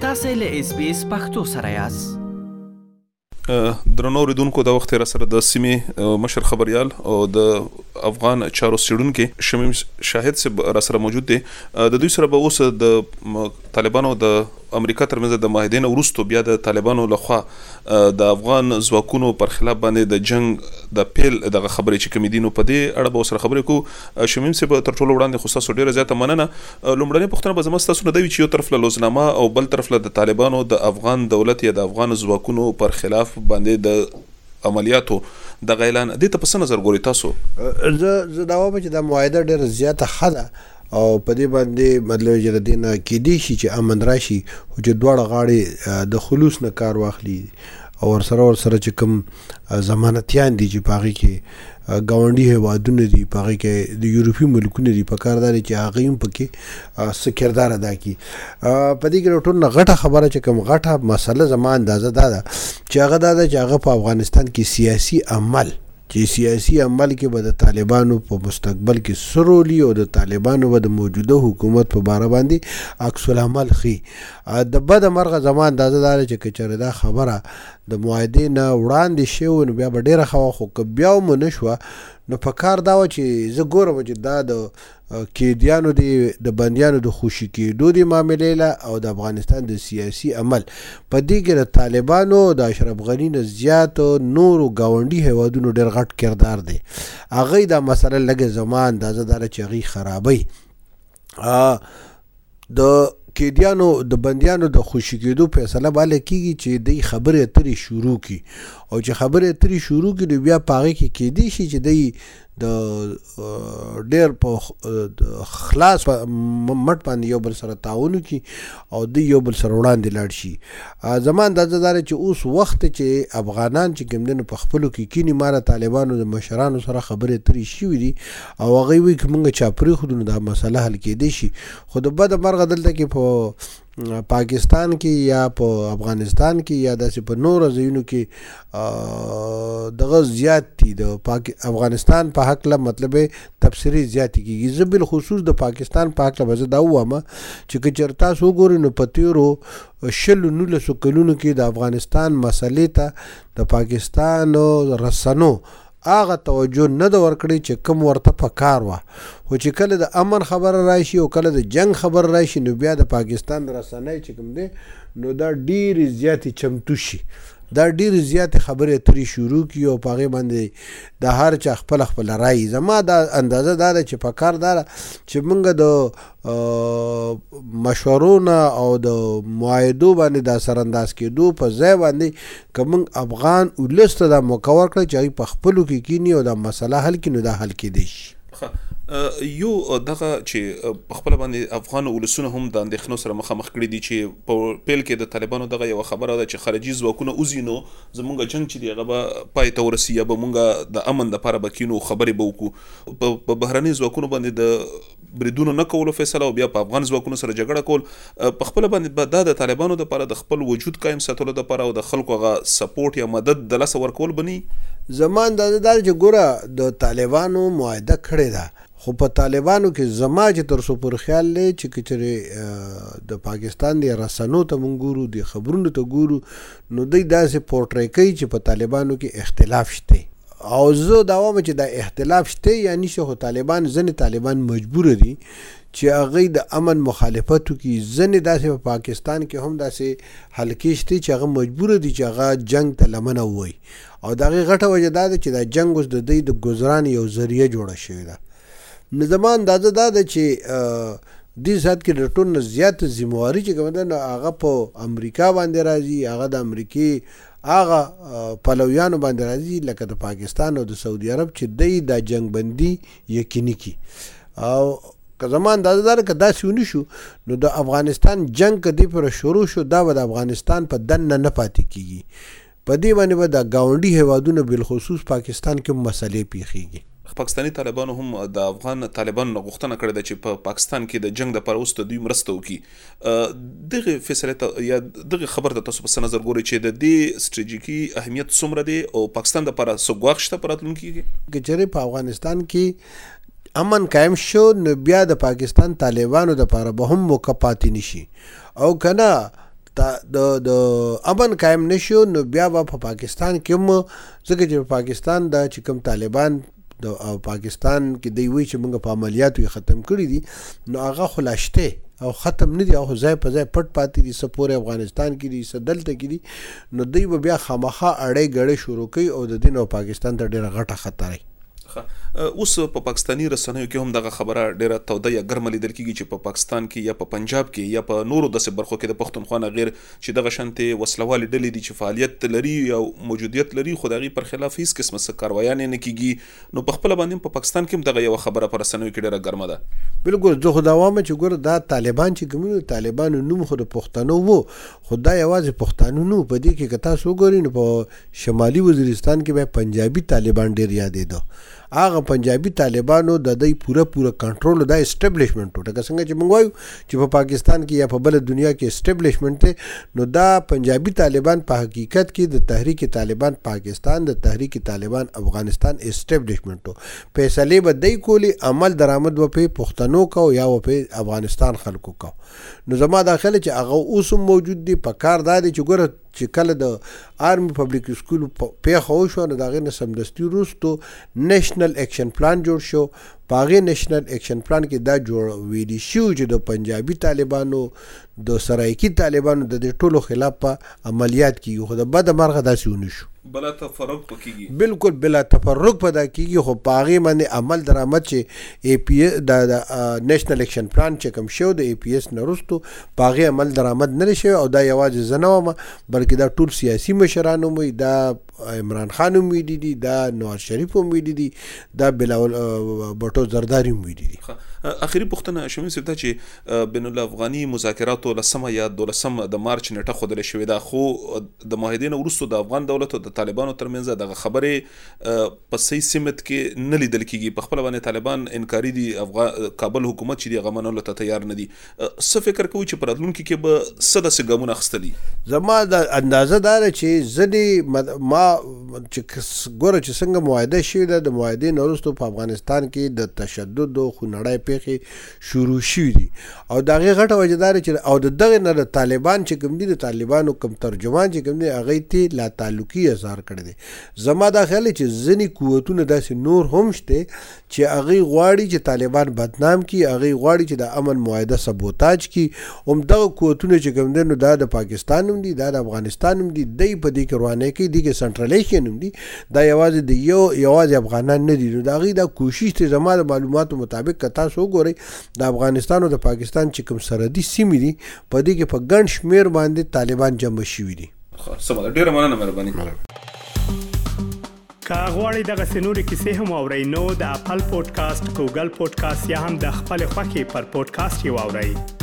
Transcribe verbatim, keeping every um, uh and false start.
تاسو له اس بي اس پختو سره یاست. درنو اوریدونکو د وخت را سره د سیمې مشر خبريال او د افغان چارو سیډونکو شمیم شاهد سره را سره موجود دي. د دوی سره به اوس د طالبانو د امریکا ترمنځ د معاهدین ورستو بیا د طالبانو لخوا د افغان ځواکونو پر خلاف باندې د جنگ د پیل د خبرې چې کمیدینو په دې اړه به سره خبرې کو. شمیم سره تر ټولو وړاندې خو تاسو ډیره زیاته مننه. لومړنۍ پوښتنه به زما تاسو نه دی چې یو طرف له لوزنامه او بل طرف له د طالبانو د افغان دولت یا د افغان ځواکونو پر خلاف باندې د عملیاتو د غیلان د ته په نظر ګوري تاسو؟ زه زه دا وایم چې د معاهده ډیره زیاته خده او په دې باندې مطلب چې د دینه کې دی شي چې امن راشي او چې دواړه غاړي د خلوص نه کار واخلي او ورسره ورسره چې کوم ضمانتيان دي چې پاغي کې ګاونډي هوادونه دي پاغي کې د یورپی ملکونه دي په کار داري چې هغه هم پکې سکردار ادا کی. په دې کې ټول غټه خبره چې کوم غټه مسله زما اندازه ده چې هغه ده چې هغه په افغانستان کې سیاسي عمل چې سیاسي عمل کې به د طالبانو په مستقبل کې سرولي او د طالبانو به د موجوده حکومت په باره باندې عکس العمل خي. د بد مرغه زما اندازه ده چې کچره دا خبره د معاهدې نه وړاندې شوی نو بیا به ډېره ښه وه، خو که بیا هم ونه شوه نو په کار دا وه چې زه ګورم چې دا د قیدیانو دی د بندیانو د خوشي کېدو د معاملې له او د افغانستان د سیاسي عمل په دې کې د طالبانو د اشرف غني نه زیات نورو ګاونډي هیوادونو ډېر غټ کردار دی. هغوی دا مسله لږه زما اندازه داره چې هغوی خرابوي. د قیدیانو د بندیانو د خوشي کېدو فیصله باله کېږي چې دوی خبرې اترې شروع کړي او چې خبرې اترې شروع کړي نو بیا په هغې کې کېدی شي چې دوی د ډېر په خلاص مټ باندې یو بل سره تعاون وکړي او دوی یو بل سره وړاندې لاړ شي. زما اندازه دا چې اوس وخت چې افغانان چې کوم دي په خپلو کې کینی ما له طالبانو د مشرانو سره خبرې اترې شوي دي او هغوی وایي که موږ چا پرېښودو نو دا مسله حل کېدی شي. خو د بده مرغه دلته کې په پاکستان کې یا په افغانستان کې یا داسې په نورو ځایونو کې دغه زیات دي د افغانستان په هکله مطلب تبصرې زیاتې کېږي. زه بالخصوص د پاکستان په هکله به زه دا ووایم چې که چېرته تاسو وګورئ نو په تېرو شلو نولسو کلونو کې د افغانستان مسلې ته د پاکستان رسنو هغه توجه نه ده ورکړې چې کوم ورته په کار وه، خو چې کله د امن خبره راشي او کله د جنگ خبر راشي نو بیا د پاکستان رسنۍ چې کوم دی نو دا ډېرې زیاتې چمتو شي، دا ډېرې زیاتې خبرې اترې شروع کړي او په هغې باندې د هر چا خپله خپله رایي. زما دا اندازه دا ده چې په کار دا ده چې موږ د مشورو نه او د معاهدو باندې د اثرانداز کېدو په ځای باندې که موږ افغان ولس ته دا موقع ورکړی چې هغوی په خپلو کې کیني او دا مسله حل کړي نو دا حل کېدی شي. یو دغه چې په خپل باندې افغان ولسونه هم د اندېښنو سره مخامخ کړي دي چې په پیل کې د طالبانو دغه یو خبره ده چې خارجي ځواکونه وځي نو زمونږ جنګ چې دی هغه به پای ته ورسي یا به مونږ د امن دپاره به کینو خبرې به وکړو. په بهرني ځواکونو باندې د بریدونو نه کولو فیصله او بیا په افغان ځواکونو سره جګړه کول په خپل باندې به دا د طالبانو دپاره د خپل وجود قایم ساتلو دپاره او د خلکو هغه سپورټ یا مدد د لاسه ورکول بني. زما اندازه دا چې ګوره د طالبانو معاهده کړې ده، خو په طالبانو کې زما چې تر څو پورې خیال دی چې که چېرې د پاکستان د رسنو ته مونږ ګورو د خبرونو ته ګورو نو دوی داسې پورټری کوي چې په طالبانو کې اختلاف شته او زه دا وایم چې دا اختلاف شته یا نشته، خو طالبان ځینې طالبان مجبوره دي چې هغوی د امن مخالفت وکړي. ځینې داسې په پاکستان کې هم داسې حلقې شته چې هغه مجبوره دي چې هغه جنګ ته لمنه ووایي او د هغې غټه وجه دا ده چې دا جنګ اوس د دوی د ګزران یو ذریعه جوړه شوې ده. نو زما اندازه دا ده چې دې ساعت کې د ټول نه زیاته ذمهواري چې کومه ده نو هغه په امریکا باندې راځي، هغه د امریکې هغه پلویانو باندې راځي لکه د پاکستان او د سعودي عرب چې دوی دا جنګ بندي یقیني کړي. او که زما اندازه دا ده که داسې ونه شو نو د افغانستان جنګ که دې پوره شروع شو دا به د افغانستان په دننه نه پاتې کېږي. په دې باندې به د ګاونډي هیوادونه بالخصوص پاکستان کې مسلې پیښیږي. پاکستاني طالبانو هم د افغان طالبانو نه غوښتنه کړې ده چې په پاکستان کې د جنگ دپاره اوس د دوی مرسته وکړي. دغه فیصلې ته یا دغه خبر ته تاسو په نظر ګورئ چې د دې سټریټیجیکي اهمیت څومره دی او پاکستان دپاره څه ګواښ شته په راتلونکي کې؟ که چېرې په افغانستان کې امن قایم شو نو بیا د پاکستان طالبانو دپاره به هم موقع پاتې نشي او که نه د د امن قائم نشو نو بیا به په پاکستان کې هم ځکه چې پاکستان د چې کوم طالبان د پاکستان کې دی وی چې موږ په عملیاتو ختم کړی دي نو هغه خلاشته او ختم نه دي او ځای په ځای پټ پاتې دي سپور افغانستان کې دي سدلته کې دي نو دوی به بیا خامخا اړې غړې شروع کوي او د دین او پاکستان ته ډیره غټه خطر دی. اوس په پاکستانی رسنیو کې هم دغه خبره ډیره توده یا ګرمه لیدل کېږي چې په پاکستان کې یا په پنجاب کې یا په نورو داسې برخو کې د پښتونخوا نه غیر چې دغه شانتې وسلوالې ډلې دي چې فعالیت لري او موجودیت لري خو د هغې پر خلاف هېڅ قسمه څه کاروایانې نه کېږي نو په خپله باندې په پاکستان کې هم دغه یوه خبره په رسنیو کې ډیره ګرمه ده. بالکل زه خو دا وایم چې ګوره دا طالبان چې کوم طالبانو نوم خو د پښتنو وو خو دا یوازې پښتانه نو په دې کې که تاسو وګورئ نو په شمالي وزیرستان کې به پنجابي طالبان ډېر یادېده. هغه پنجابي طالبانو د دوی پوره پوره کنټرول د اسټابلیشمنټ ټکه څنګه چې موږ وایو چې په پاکستان کې یا په بل دنیا کې اسټابلیشمنټ دی نو دا پنجابي طالبان په حقیقت کې د تحریک طالبان پاکستان د تحریک طالبان افغانستان اسټابلیشمنټ فیصلې به دی کولی عمل درآمد و په پښتنو کو یا و په افغانستان خلکو کو نو زما داخله چې هغه اوس موجود دی په کار دا دی چې ګوره چې کله د آرمی پبلک سکول پیښه وشوه نو د هغې نه سمدستي وروستو نیشنل ایکشن پلان جوړ شو. په هغې نیشنل ایکشن پلان کې دا جوړ ویلي شوي چې د پنجابي طالبانو د سرایکي طالبانو د دې ټولو خلاف په عملیات کېږي خو د بده مرغه داسې ونه شو. بلا تفرق پکېږي بالکل بلا تفرق په دا کېږي خو په هغې باندې عمل درآمد چې ای پی ایس د نیشنل ایکشن پلان چې کوم شو د ای پی ایس نه وروستو په هغې عمل درآمد نه دی شوی او دا یوازې زه نه وم بلکې دا ټول سیاسي مشران هم وي دا عمران خان هم ویلي دي دا نواز شریف هم ویلي دي دا بلاول بټو زرداری هم ویلي دي. اخري پوښتنه شمیم صاحب دا چې بین الافغاني مذاکراتو لسمه یا دولسم د مارچ نیټه ښودلې شوې ده خو د معاهدې نه وروستو د افغان دولت او د طالبانو ترمنځ دغه خبرې په صحیح سمت کې نه لیدل کېږي په خپله باندې طالبان انکاري دي افغان کابل حکومت چې دی هغه منلو ته تیار نه دي. څه فکر کوئ چې په راتلونکي کې به څه داسې ګامونه اخیستلي؟ زما د اندازه دا ده چې ځینې ما چې ګوره چې څنګه معاهده شوې ده د معاهدې نه وروستو په افغانستان کې د تشدد او خونړۍ پیښې شروع شوي دي او د هغې غټه وجه دا ده چې او د دغې نه د طالبان چې کوم دي د طالبانو کوم ترجمان چې کوم دي هغې ته لا تعلقي اظهار کړی دی. زما دا خیال چې ځینې قوتونه داسې نور هم شته چې هغې غواړي چې طالبان بدنام کړي هغې غواړي چې د امن معاهده سبوتاج کړي همدغه قوتونه چې کوم دی نو دا د پاکستان هم دي دا د افغانستان هم دي دی په دې کې روانۍ کوي دې کې سنټرلیشن هم دي دا یوازې د یو یوازې افغانان نه دي نو د هغې دا کوشش دی زما د معلوماتو مطابق که تاسو وګورئ د افغانستان او د پاکستان چې کوم سرحدي سیمې دي په دې کې په ګڼ شمېر باندې طالبان جمع شوي دي. ډېره مننه مهرباني. که غواړئ دغسې نورې کیسې هم واورئ نو د اپل پودکاسټ ګوګل پودکاسټ یا هم د خپلې خوښې پر پودکاسټ یې واورئ.